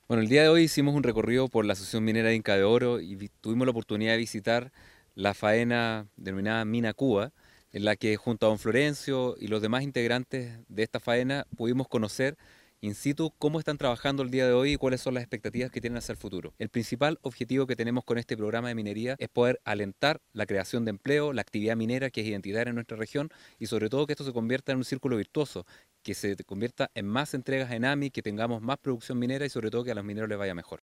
Bueno, el día de hoy hicimos un recorrido por la Asociación Minera de Inca de Oro y tuvimos la oportunidad de visitar la faena denominada Mina Cuba, en la que junto a don Florencio y los demás integrantes de esta faena pudimos conocer in situ cómo están trabajando el día de hoy y cuáles son las expectativas que tienen hacia el futuro. El principal objetivo que tenemos con este programa de minería es poder alentar la creación de empleo, la actividad minera que es identitaria en nuestra región y sobre todo que esto se convierta en un círculo virtuoso, que se convierta en más entregas en AMI, que tengamos más producción minera y sobre todo que a los mineros les vaya mejor.